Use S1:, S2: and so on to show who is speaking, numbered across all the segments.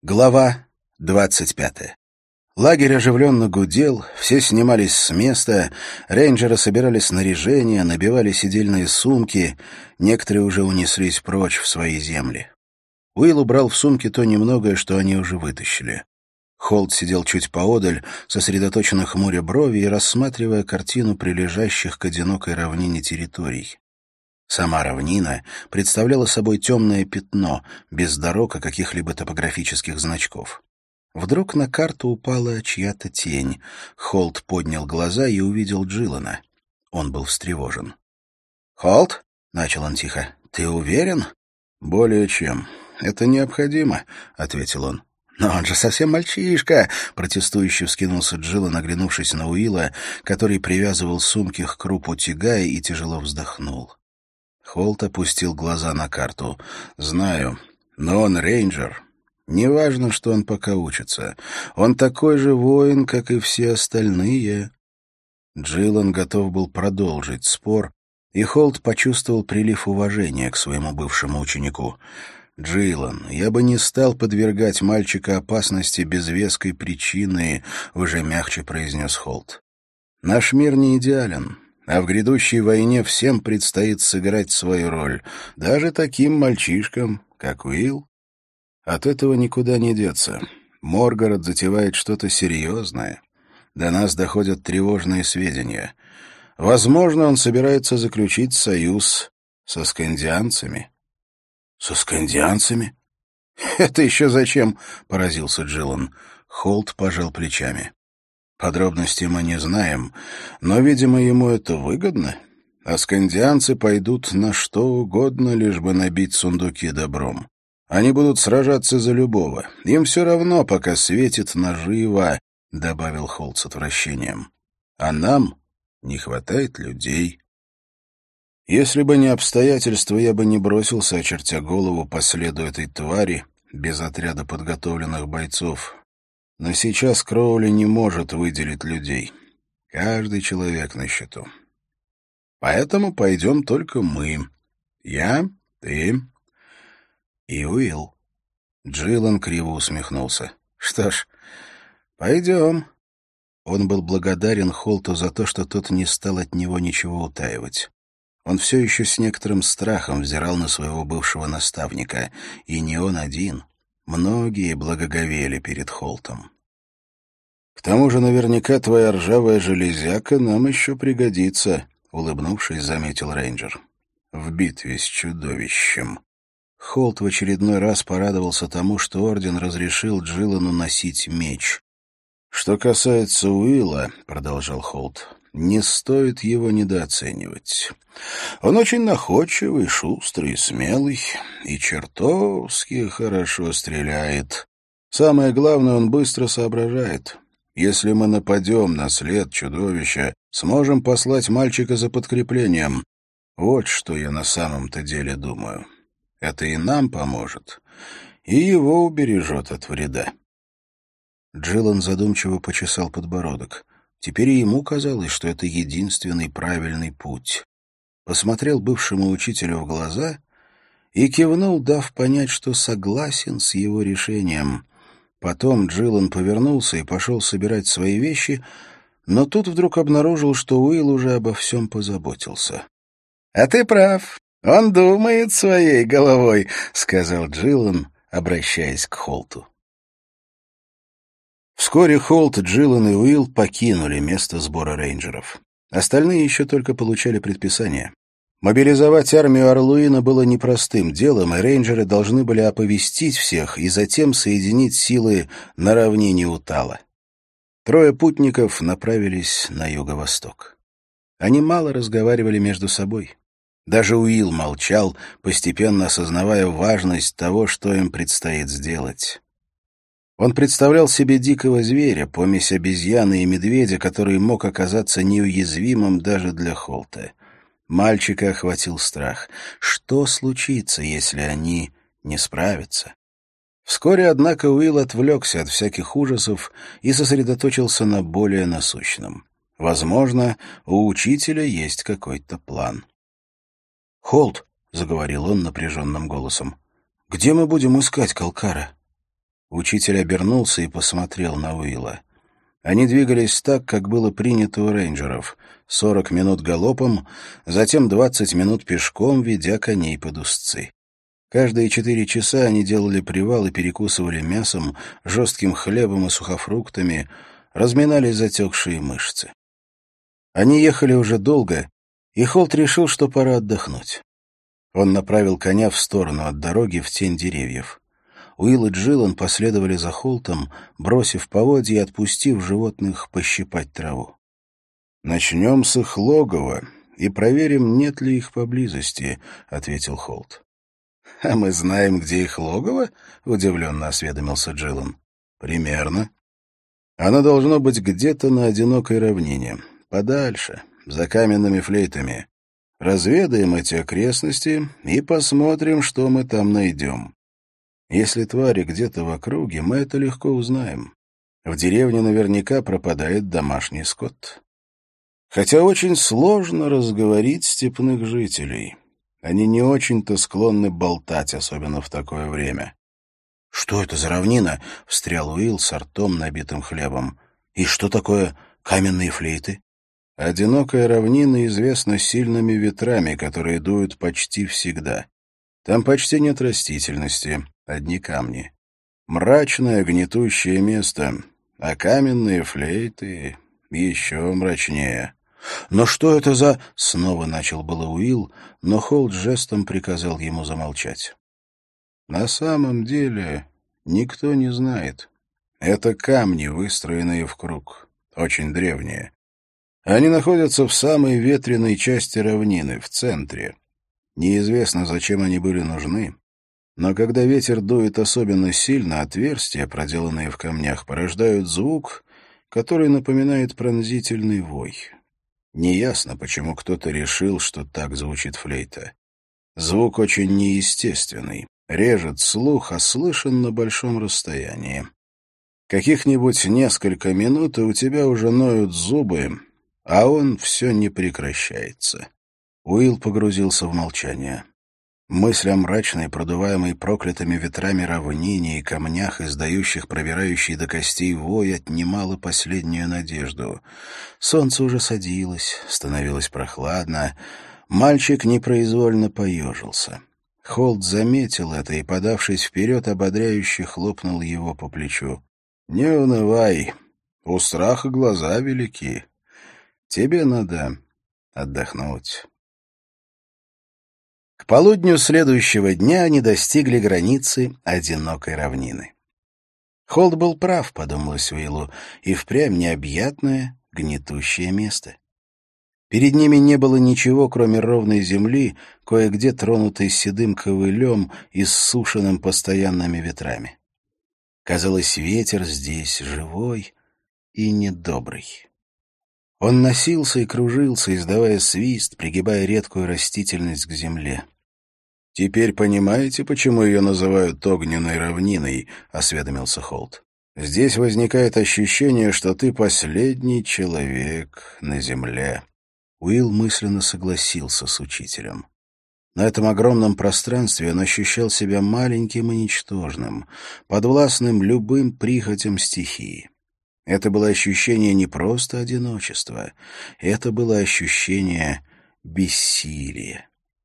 S1: Глава 25. Лагерь оживленно гудел, все снимались с места, рейнджеры собирали снаряжение, набивали сидельные сумки, некоторые уже унеслись прочь в свои земли. Уилл убрал в сумки то немногое, что они уже вытащили. Холт сидел чуть поодаль, сосредоточенно хмуря брови и рассматривая картину прилежащих к одинокой равнине территорий. Сама равнина представляла собой темное пятно, без дорог и каких-либо топографических значков. Вдруг на карту упала чья-то тень. Холт поднял глаза и увидел Джилана. Он был встревожен. «Холт?» — начал он тихо. «Ты уверен?» «Более чем. Это необходимо», — ответил он. «Но он же совсем мальчишка!» — протестующе вскинулся Джилан, оглянувшись на Уилла, который привязывал сумки к крупу тягая и тяжело вздохнул. Холт опустил глаза на карту. «Знаю, но он рейнджер. Неважно, что он пока учится. Он такой же воин, как и все остальные». Джилан готов был продолжить спор, и Холт почувствовал прилив уважения к своему бывшему ученику. «Джилан, я бы не стал подвергать мальчика опасности без веской причины», — уже мягче произнес Холт. «Наш мир не идеален». А в грядущей войне всем предстоит сыграть свою роль, даже таким мальчишкам, как Уилл. От этого никуда не деться. Моргород затевает что-то серьезное. До нас доходят тревожные сведения. Возможно, он собирается заключить союз со скандианцами. — Со скандианцами? — Это еще зачем? — поразился Джилан. Холт пожал плечами. Подробностей мы не знаем, но, видимо, ему это выгодно. А скандианцы пойдут на что угодно, лишь бы набить сундуки добром. Они будут сражаться за любого. Им все равно, пока светит наживо, — добавил Холт с отвращением. А нам не хватает людей. Если бы не обстоятельства, я бы не бросился, очертя голову по следу этой твари, без отряда подготовленных бойцов. Но сейчас Кроули не может выделить людей. Каждый человек на счету. Поэтому пойдем только мы. Я, ты и Уилл. Джилан криво усмехнулся. Что ж, пойдем. Он был благодарен Холту за то, что тот не стал от него ничего утаивать. Он все еще с некоторым страхом взирал на своего бывшего наставника. И не он один. Многие благоговели перед Холтом. «К тому же наверняка твоя ржавая железяка нам еще пригодится», — улыбнувшись, заметил рейнджер. «В битве с чудовищем». Холт в очередной раз порадовался тому, что орден разрешил Джилану носить меч. «Что касается Уилла», — продолжал Холт, — «не стоит его недооценивать. Он очень находчивый, шустрый, смелый и чертовски хорошо стреляет. Самое главное, он быстро соображает. Если мы нападем на след чудовища, сможем послать мальчика за подкреплением. Вот что я на самом-то деле думаю. Это и нам поможет, и его убережет от вреда». Джилан задумчиво почесал подбородок. Теперь и ему казалось, что это единственный правильный путь. Посмотрел бывшему учителю в глаза и кивнул, дав понять, что согласен с его решением. Потом Джилан повернулся и пошел собирать свои вещи, но тут вдруг обнаружил, что Уилл уже обо всем позаботился. — А ты прав, он думает своей головой, — сказал Джилан, обращаясь к Холту. Вскоре Холт, Джилан и Уилл покинули место сбора рейнджеров. Остальные еще только получали предписание. Мобилизовать армию Орлуина было непростым делом, и рейнджеры должны были оповестить всех и затем соединить силы на равнине Утала. 3 путников направились на юго-восток. Они мало разговаривали между собой. Даже Уилл молчал, постепенно осознавая важность того, что им предстоит сделать. Он представлял себе дикого зверя, помесь обезьяны и медведя, который мог оказаться неуязвимым даже для Холта. Мальчика охватил страх. Что случится, если они не справятся? Вскоре, однако, Уилл отвлекся от всяких ужасов и сосредоточился на более насущном. Возможно, у учителя есть какой-то план. «Холт», — заговорил он напряженным голосом, — «где мы будем искать Калкара?» Учитель обернулся и посмотрел на Уилла. Они двигались так, как было принято у рейнджеров. 40 минут галопом, затем 20 минут пешком, ведя коней под узцы. Каждые 4 часа они делали привал и перекусывали мясом, жестким хлебом и сухофруктами, разминали затекшие мышцы. Они ехали уже долго, и Холт решил, что пора отдохнуть. Он направил коня в сторону от дороги в тень деревьев. Уилл и Джилан последовали за Холтом, бросив поводья и отпустив животных пощипать траву. «Начнем с их логова и проверим, нет ли их поблизости», — ответил Холт. «А мы знаем, где их логово?» — удивленно осведомился Джилан. «Примерно. Оно должно быть где-то на одинокой равнине, подальше, за каменными флейтами. Разведаем эти окрестности и посмотрим, что мы там найдем. Если твари где-то в округе, мы это легко узнаем. В деревне наверняка пропадает домашний скот. Хотя очень сложно разговорить степных жителей. Они не очень-то склонны болтать, особенно в такое время». «Что это за равнина?» — встрял Уилл с ртом, набитым хлебом. «И что такое каменные флейты?» «Одинокая равнина известна сильными ветрами, которые дуют почти всегда. Там почти нет растительности, одни камни. Мрачное, гнетущее место, а каменные флейты еще мрачнее». «Но что это за...» — снова начал было Уилл, но Холт жестом приказал ему замолчать. «На самом деле никто не знает. Это камни, выстроенные в круг, очень древние. Они находятся в самой ветреной части равнины, в центре. Неизвестно, зачем они были нужны, но когда ветер дует особенно сильно, отверстия, проделанные в камнях, порождают звук, который напоминает пронзительный вой. Неясно, почему кто-то решил, что так звучит флейта. Звук очень неестественный, режет слух, а слышен на большом расстоянии. Каких-нибудь несколько минут, и у тебя уже ноют зубы, а он все не прекращается». Уилл погрузился в молчание. Мысль о мрачной, продуваемой проклятыми ветрами равнине и камнях, издающих пробирающий до костей вой, отнимала последнюю надежду. Солнце уже садилось, становилось прохладно. Мальчик непроизвольно поежился. Холт заметил это и, подавшись вперед, ободряюще хлопнул его по плечу. «Не унывай, у страха глаза велики. Тебе надо отдохнуть». К полудню следующего дня они достигли границы одинокой равнины. Холт был прав, подумалось Уиллу, и впрямь необъятное, гнетущее место. Перед ними не было ничего, кроме ровной земли, кое-где тронутой седым ковылем и ссушенным постоянными ветрами. Казалось, ветер здесь живой и недобрый. Он носился и кружился, издавая свист, пригибая редкую растительность к земле. «Теперь понимаете, почему ее называют огненной равниной?» — осведомился Холт. «Здесь возникает ощущение, что ты последний человек на земле». Уилл мысленно согласился с учителем. На этом огромном пространстве он ощущал себя маленьким и ничтожным, подвластным любым прихотям стихии. Это было ощущение не просто одиночества, это было ощущение бессилия.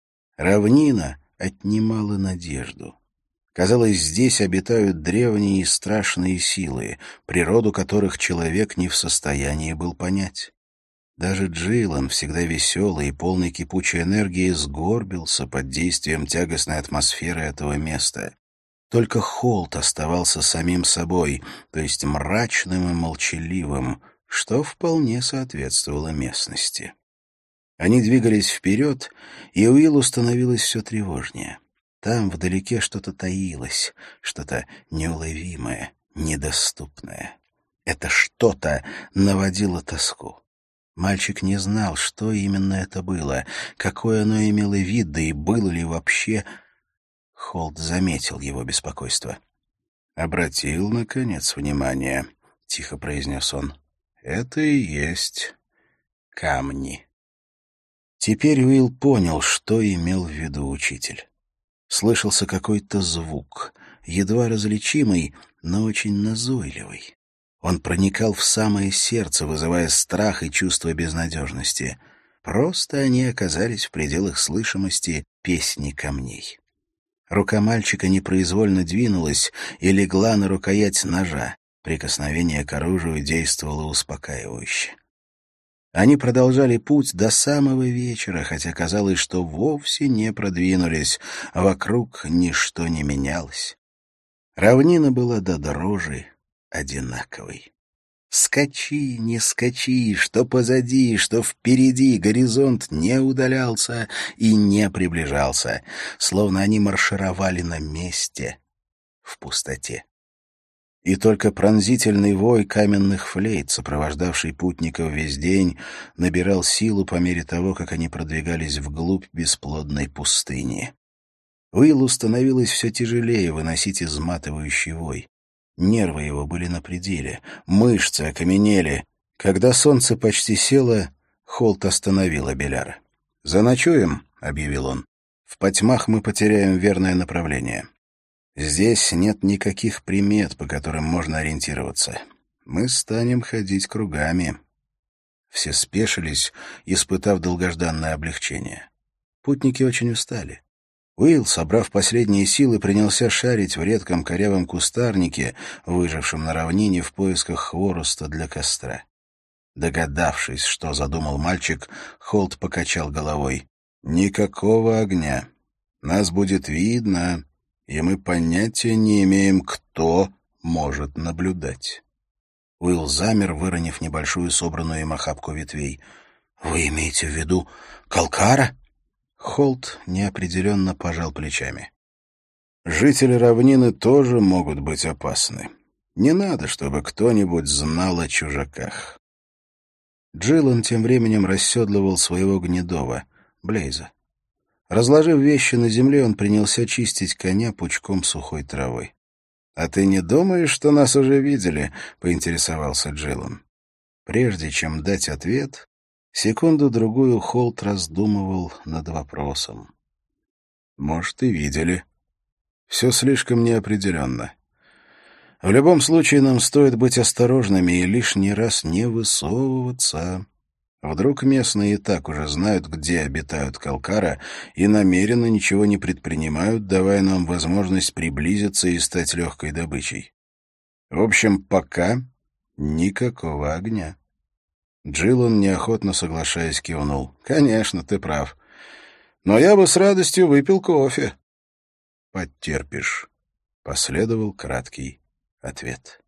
S1: Равнина отнимала надежду. Казалось, здесь обитают древние и страшные силы, природу которых человек не в состоянии был понять. Даже Джилан, всегда веселый и полный кипучей энергии, сгорбился под действием тягостной атмосферы этого места. Только Холт оставался самим собой, то есть мрачным и молчаливым, что вполне соответствовало местности. Они двигались вперед, и Уиллу становилось все тревожнее. Там вдалеке что-то таилось, что-то неуловимое, недоступное. Это что-то наводило тоску. Мальчик не знал, что именно это было, какой оно имело вид, да и было ли вообще. Холт заметил его беспокойство. «Обратил, наконец, внимание», — тихо произнес он. «Это и есть камни». Теперь Уилл понял, что имел в виду учитель. Слышался какой-то звук, едва различимый, но очень назойливый. Он проникал в самое сердце, вызывая страх и чувство безнадежности. Просто они оказались в пределах слышимости песни камней. Рука мальчика непроизвольно двинулась и легла на рукоять ножа. Прикосновение к оружию действовало успокаивающе. Они продолжали путь до самого вечера, хотя казалось, что вовсе не продвинулись, а вокруг ничто не менялось. Равнина была до дрожи одинаковой. Скачи, не скачи, что позади, что впереди, горизонт не удалялся и не приближался, словно они маршировали на месте, в пустоте. И только пронзительный вой каменных флейт, сопровождавший путников весь день, набирал силу по мере того, как они продвигались вглубь бесплодной пустыни. Уиллу становилось все тяжелее выносить изматывающий вой. Нервы его были на пределе, мышцы окаменели. Когда солнце почти село, Холт остановил Абеляра. «Заночуем», — объявил он. «В потьмах мы потеряем верное направление. Здесь нет никаких примет, по которым можно ориентироваться. Мы станем ходить кругами». Все спешились, испытав долгожданное облегчение. Путники очень устали. Уилл, собрав последние силы, принялся шарить в редком корявом кустарнике, выжившем на равнине в поисках хвороста для костра. Догадавшись, что задумал мальчик, Холт покачал головой. «Никакого огня. Нас будет видно, и мы понятия не имеем, кто может наблюдать». Уилл замер, выронив небольшую собранную им охапку ветвей. «Вы имеете в виду Калкара?» Холт неопределенно пожал плечами. «Жители равнины тоже могут быть опасны. Не надо, чтобы кто-нибудь знал о чужаках». Джилан тем временем расседлывал своего гнедого, Блейза. Разложив вещи на земле, он принялся чистить коня пучком сухой травы. «А ты не думаешь, что нас уже видели?» — поинтересовался Джилан. Прежде чем дать ответ, секунду-другую Холт раздумывал над вопросом. «Может, и видели. Все слишком неопределенно. В любом случае нам стоит быть осторожными и лишний раз не высовываться. Вдруг местные и так уже знают, где обитают Калкара, и намеренно ничего не предпринимают, давая нам возможность приблизиться и стать легкой добычей. В общем, пока никакого огня». Джилан, неохотно соглашаясь, кивнул. «Конечно, ты прав. Но я бы с радостью выпил кофе». «Потерпишь», — последовал краткий ответ.